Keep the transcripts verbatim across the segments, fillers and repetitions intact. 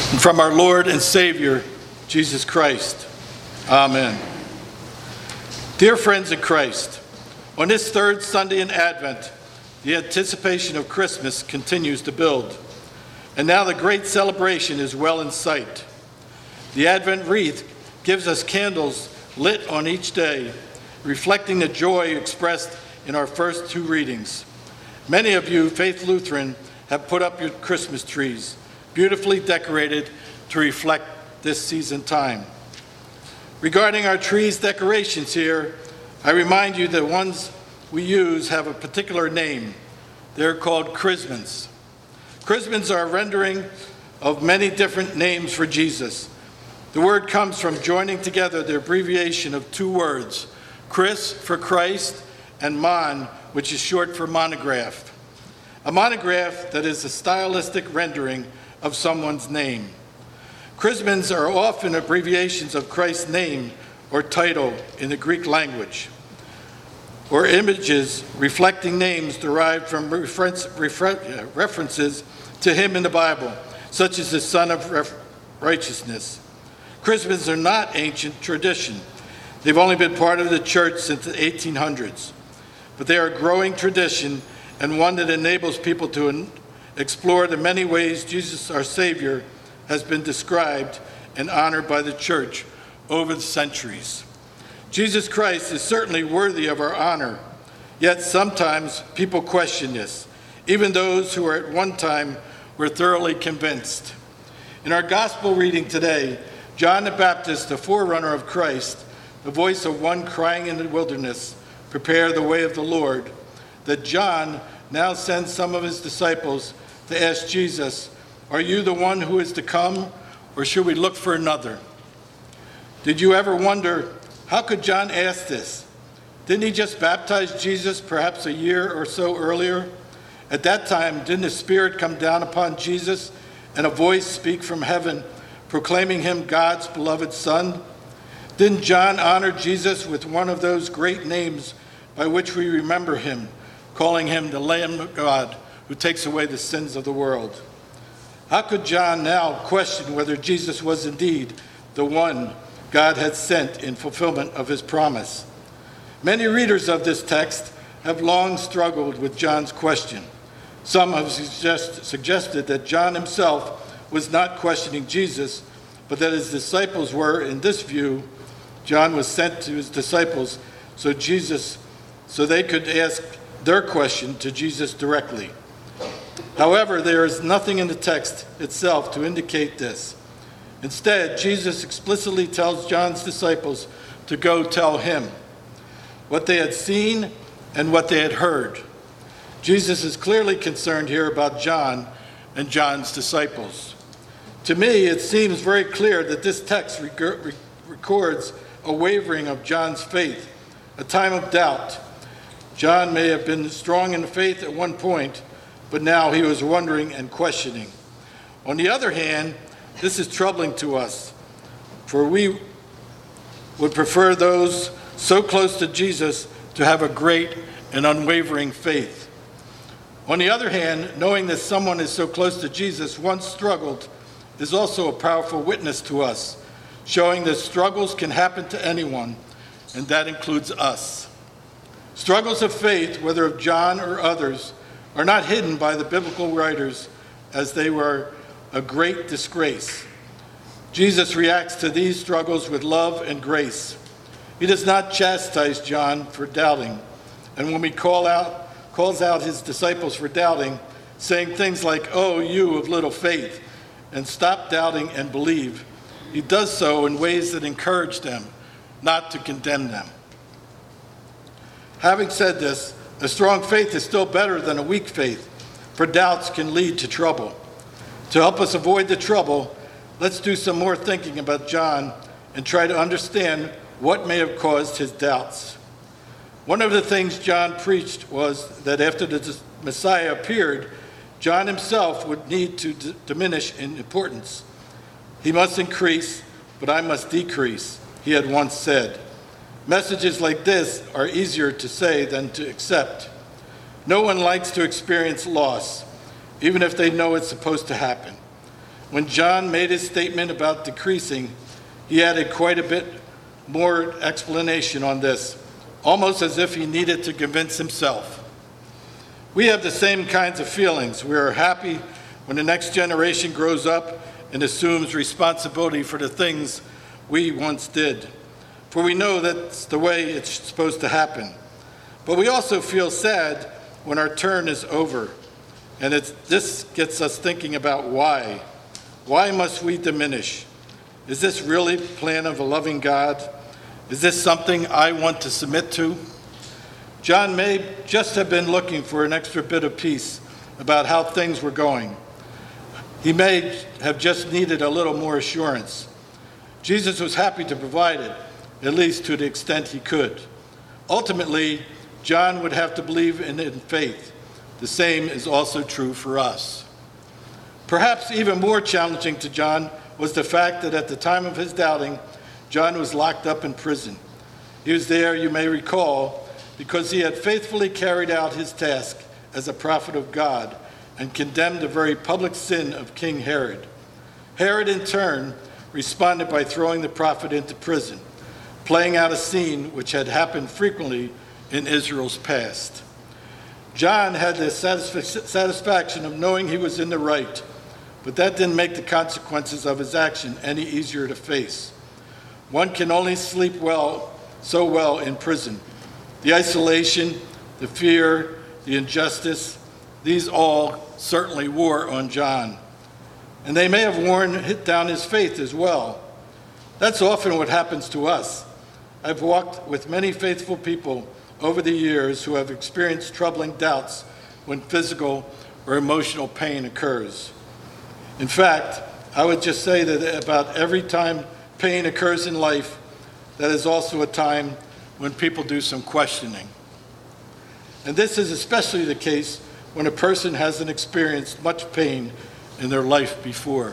and from our Lord and Savior, Jesus Christ. Amen. Dear friends in Christ, on this third Sunday in Advent, the anticipation of Christmas continues to build, and now the great celebration is well in sight. The Advent wreath gives us candles lit on each day, reflecting the joy expressed in our first two readings. Many of you, Faith Lutheran, have put up your Christmas trees, beautifully decorated to reflect this season time. Regarding our trees decorations here, I remind you that ones we use have a particular name. They're called chrismons. Chrismons are a rendering of many different names for Jesus. The word comes from joining together the abbreviation of two words, Chris for Christ and mon, which is short for monograph. A monograph that is a stylistic rendering of someone's name. Chrismons are often abbreviations of Christ's name or title in the Greek language, or images reflecting names derived from reference, refer, references to him in the Bible, such as the Son of Ref, Righteousness. Chrismons are not ancient tradition. They've only been part of the church since the eighteen hundreds, but they are a growing tradition and one that enables people to explore the many ways Jesus, our Savior, has been described and honored by the church over the centuries. Jesus Christ is certainly worthy of our honor, yet sometimes people question this, even those who at one time were thoroughly convinced. In our gospel reading today, John the Baptist, the forerunner of Christ, the voice of one crying in the wilderness, prepare the way of the Lord, that John now sends some of his disciples to ask Jesus, are you the one who is to come, or should we look for another? Did you ever wonder, how could John ask this? Didn't he just baptize Jesus perhaps a year or so earlier? At that time, didn't the Spirit come down upon Jesus and a voice speak from heaven, proclaiming him God's beloved Son? Didn't John honor Jesus with one of those great names by which we remember him, calling him the Lamb of God who takes away the sins of the world? How could John now question whether Jesus was indeed the one God had sent in fulfillment of his promise? Many readers of this text have long struggled with John's question. Some have suggest, suggested that John himself was not questioning Jesus, but that his disciples were. In this view, John was sent to his disciples so Jesus, so they could ask their question to Jesus directly. However, there is nothing in the text itself to indicate this. Instead, Jesus explicitly tells John's disciples to go tell him what they had seen and what they had heard. Jesus is clearly concerned here about John and John's disciples. To me, it seems very clear that this text rec- records a wavering of John's faith, a time of doubt. John may have been strong in faith at one point, but now he was wondering and questioning. On the other hand, this is troubling to us, for we would prefer those so close to Jesus to have a great and unwavering faith. On the other hand, knowing that someone is so close to Jesus once struggled is also a powerful witness to us, showing that struggles can happen to anyone, and that includes us. Struggles of faith, whether of John or others, are not hidden by the biblical writers as they were a great disgrace. Jesus reacts to these struggles with love and grace. He does not chastise John for doubting, and when we call out, calls out his disciples for doubting, saying things like, "Oh, you of little faith," and "Stop doubting and believe," he does so in ways that encourage them, not to condemn them. Having said this, a strong faith is still better than a weak faith, for doubts can lead to trouble. To help us avoid the trouble, let's do some more thinking about John and try to understand what may have caused his doubts. One of the things John preached was that after the Messiah appeared, John himself would need to d- diminish in importance. He must increase, but I must decrease, he had once said. Messages like this are easier to say than to accept. No one likes to experience loss, even if they know it's supposed to happen. When John made his statement about decreasing, he added quite a bit more explanation on this, almost as if he needed to convince himself. We have the same kinds of feelings. We are happy when the next generation grows up and assumes responsibility for the things we once did, for we know that's the way it's supposed to happen. But we also feel sad when our turn is over, and it's, this gets us thinking about why. Why must we diminish? Is this really the plan of a loving God? Is this something I want to submit to? John may just have been looking for an extra bit of peace about how things were going. He may have just needed a little more assurance. Jesus was happy to provide it, at least to the extent he could. Ultimately, John would have to believe in it in faith. The same is also true for us. Perhaps even more challenging to John was the fact that at the time of his doubting, John was locked up in prison. He was there, you may recall, because he had faithfully carried out his task as a prophet of God and condemned the very public sin of King Herod. Herod, in turn, responded by throwing the prophet into prison, playing out a scene which had happened frequently in Israel's past. John had the satisfaction of knowing he was in the right, but that didn't make the consequences of his action any easier to face. One can only sleep well, so well in prison. The isolation, the fear, the injustice, these all certainly wore on John. And they may have worn hit down his faith as well. That's often what happens to us. I've walked with many faithful people over the years who have experienced troubling doubts when physical or emotional pain occurs. In fact, I would just say that about every time pain occurs in life, that is also a time when people do some questioning. And this is especially the case when a person hasn't experienced much pain in their life before.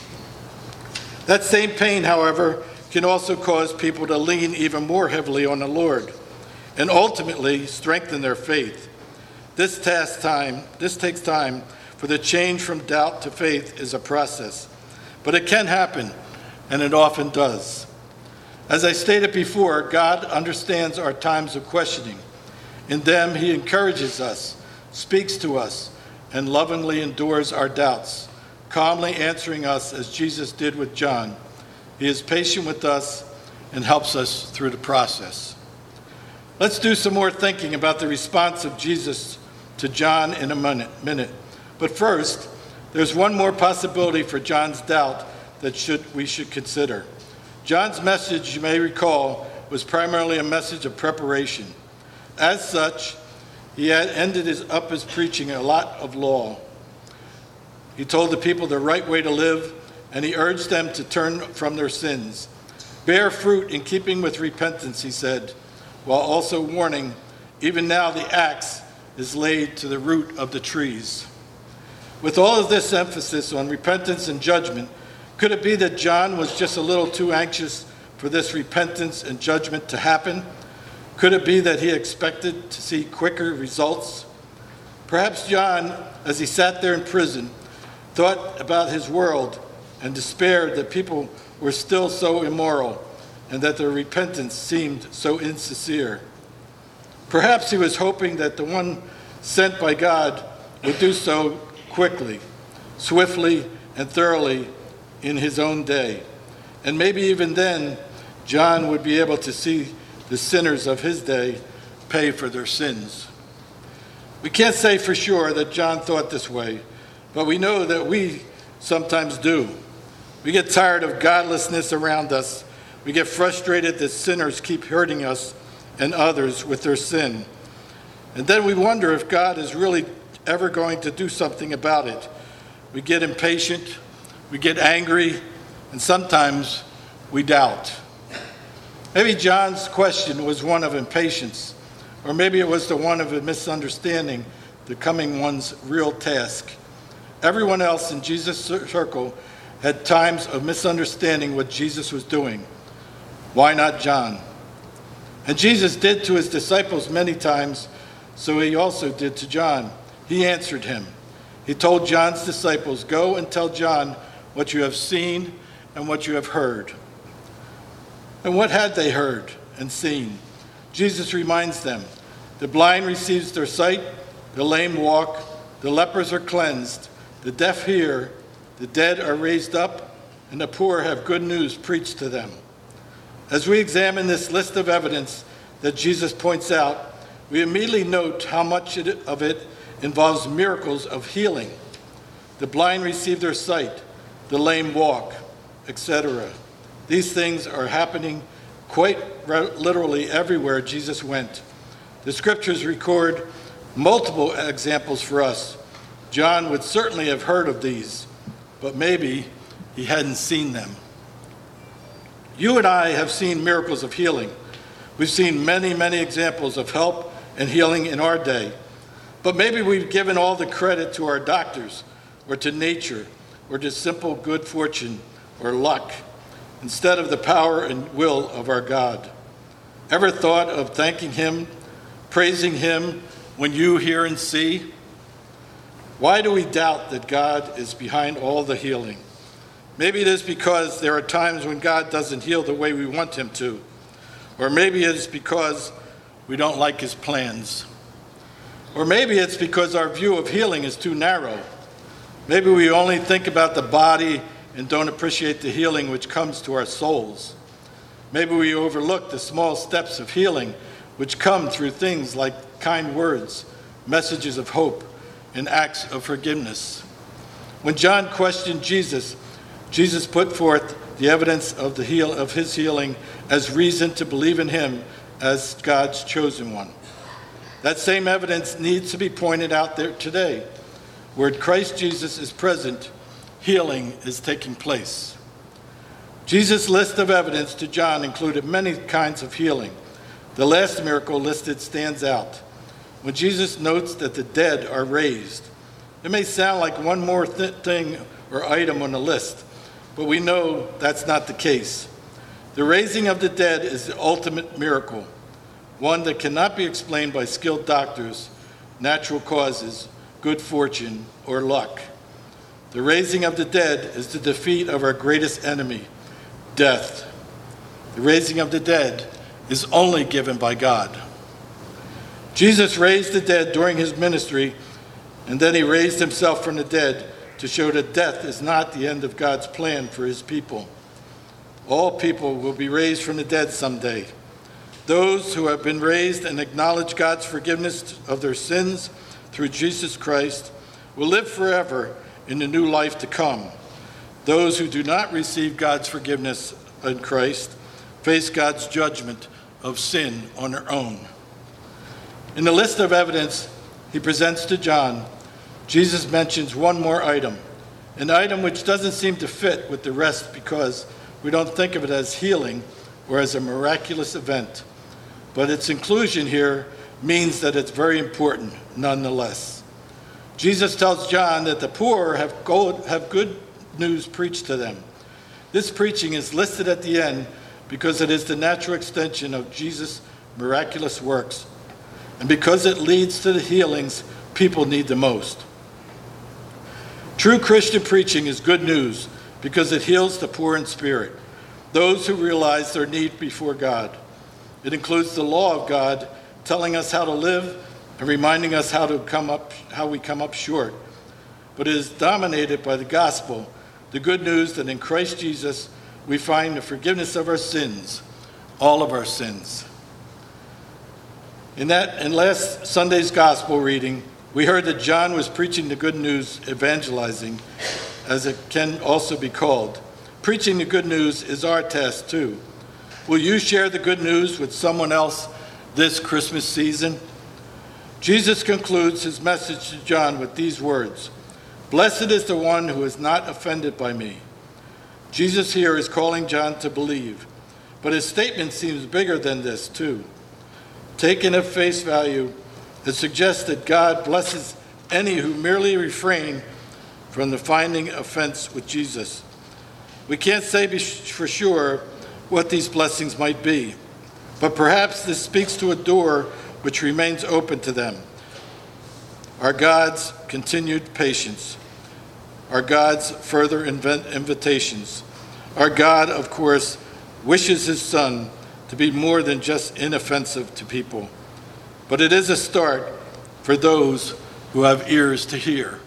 That same pain, however, can also cause people to lean even more heavily on the Lord and ultimately strengthen their faith. This task time, this takes time, for the change from doubt to faith is a process. But it can happen, and it often does. As I stated before, God understands our times of questioning. In them, he encourages us, speaks to us, and lovingly endures our doubts, calmly answering us as Jesus did with John. He is patient with us and helps us through the process. Let's do some more thinking about the response of Jesus to John in a minute. But first, there's one more possibility for John's doubt that should, we should consider. John's message, you may recall, was primarily a message of preparation. As such, he had ended his, up his preaching a lot of law. He told the people the right way to live, and he urged them to turn from their sins. Bear fruit in keeping with repentance, he said, while also warning, even now the axe is laid to the root of the trees. With all of this emphasis on repentance and judgment, could it be that John was just a little too anxious for this repentance and judgment to happen? Could it be that he expected to see quicker results? Perhaps John, as he sat there in prison, thought about his world and despaired that people were still so immoral and that their repentance seemed so insincere. Perhaps he was hoping that the one sent by God would do so quickly, swiftly, and thoroughly in his own day. And maybe even then, John would be able to see the sinners of his day pay for their sins. We can't say for sure that John thought this way, but we know that we sometimes do. We get tired of godlessness around us. We get frustrated that sinners keep hurting us and others with their sin. And then we wonder if God is really ever going to do something about it. We get impatient, we get angry, and sometimes we doubt. Maybe John's question was one of impatience, or maybe it was the one of a misunderstanding the coming one's real task. Everyone else in Jesus' circle had times of misunderstanding what Jesus was doing. Why not John? And Jesus did to his disciples many times, so he also did to John. He answered him. He told John's disciples, "Go and tell John what you have seen and what you have heard. And what had they heard and seen? Jesus reminds them, the blind receives their sight, the lame walk, the lepers are cleansed, the deaf hear, the dead are raised up, and the poor have good news preached to them. As we examine this list of evidence that Jesus points out, we immediately note how much of it involves miracles of healing. The blind receive their sight, the lame walk, et cetera. These things are happening quite literally everywhere Jesus went. The scriptures record multiple examples for us. John would certainly have heard of these, but maybe he hadn't seen them. You and I have seen miracles of healing. We've seen many, many examples of help and healing in our day. But maybe we've given all the credit to our doctors, or to nature, or to simple good fortune or luck, instead of the power and will of our God. Ever thought of thanking him, praising him when you hear and see? Why do we doubt that God is behind all the healing? Maybe it is because there are times when God doesn't heal the way we want him to. Or maybe it is because we don't like his plans. Or maybe it's because our view of healing is too narrow. Maybe we only think about the body and don't appreciate the healing which comes to our souls. Maybe we overlook the small steps of healing which come through things like kind words, messages of hope, and acts of forgiveness. When John questioned Jesus, Jesus put forth the evidence of the heal of his healing as reason to believe in him as God's chosen one. That same evidence needs to be pointed out there today. Where Christ Jesus is present, healing is taking place. Jesus' list of evidence to John included many kinds of healing. The last miracle listed stands out. When Jesus notes that the dead are raised, it may sound like one more th- thing or item on the list, but we know that's not the case. The raising of the dead is the ultimate miracle, one that cannot be explained by skilled doctors, natural causes, good fortune, or luck. The raising of the dead is the defeat of our greatest enemy, death. The raising of the dead is only given by God. Jesus raised the dead during his ministry, and then he raised himself from the dead to show that death is not the end of God's plan for his people. All people will be raised from the dead someday. Those who have been raised and acknowledge God's forgiveness of their sins through Jesus Christ will live forever in the new life to come. Those who do not receive God's forgiveness in Christ face God's judgment of sin on their own. In the list of evidence he presents to John, Jesus mentions one more item, an item which doesn't seem to fit with the rest because we don't think of it as healing or as a miraculous event. But its inclusion here means that it's very important nonetheless. Jesus tells John that the poor have gold, have good news preached to them. This preaching is listed at the end because it is the natural extension of Jesus' miraculous works, and because it leads to the healings people need the most. True Christian preaching is good news because it heals the poor in spirit, those who realize their need before God. It includes the law of God telling us how to live and reminding us how to come up, how we come up short. But it is dominated by the gospel, the good news that in Christ Jesus we find the forgiveness of our sins, all of our sins. In that, in last Sunday's gospel reading, we heard that John was preaching the good news, evangelizing, as it can also be called. Preaching the good news is our task too. Will you share the good news with someone else this Christmas season? Jesus concludes his message to John with these words, "Blessed is the one who is not offended by me." Jesus here is calling John to believe, but his statement seems bigger than this too. Taken at face value, it suggests that God blesses any who merely refrain from the finding offense with Jesus. We can't say for sure what these blessings might be, but perhaps this speaks to a door which remains open to them. Our God's continued patience. are God's further invent- invitations. Our God, of course, wishes his Son to be more than just inoffensive to people, but it is a start for those who have ears to hear.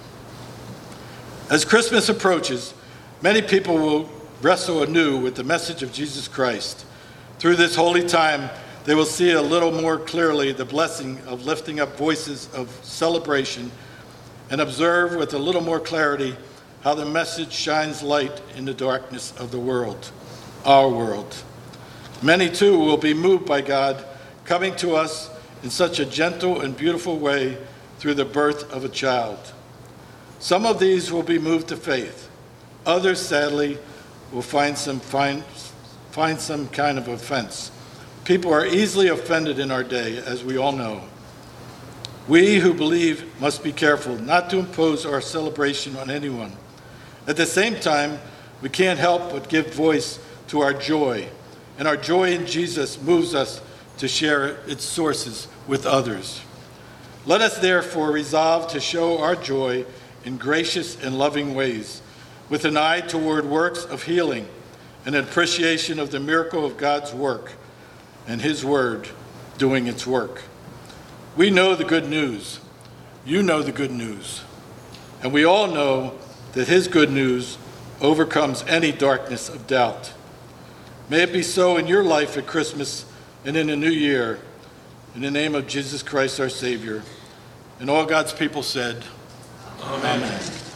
As Christmas approaches, many people will wrestle anew with the message of Jesus Christ. Through this holy time, they will see a little more clearly the blessing of lifting up voices of celebration and observe with a little more clarity how the message shines light in the darkness of the world, our world. Many, too, will be moved by God coming to us in such a gentle and beautiful way through the birth of a child. Some of these will be moved to faith. Others, sadly, will find some, find, find some kind of offense. People are easily offended in our day, as we all know. We who believe must be careful not to impose our celebration on anyone. At the same time, we can't help but give voice to our joy, and our joy in Jesus moves us to share its sources with others. Let us therefore resolve to show our joy in gracious and loving ways, with an eye toward works of healing and an appreciation of the miracle of God's work and his word doing its work. We know the good news. You know the good news. And we all know that his good news overcomes any darkness of doubt. May it be so in your life at Christmas and in the new year, in the name of Jesus Christ our Savior. And all God's people said, Amen. Amen.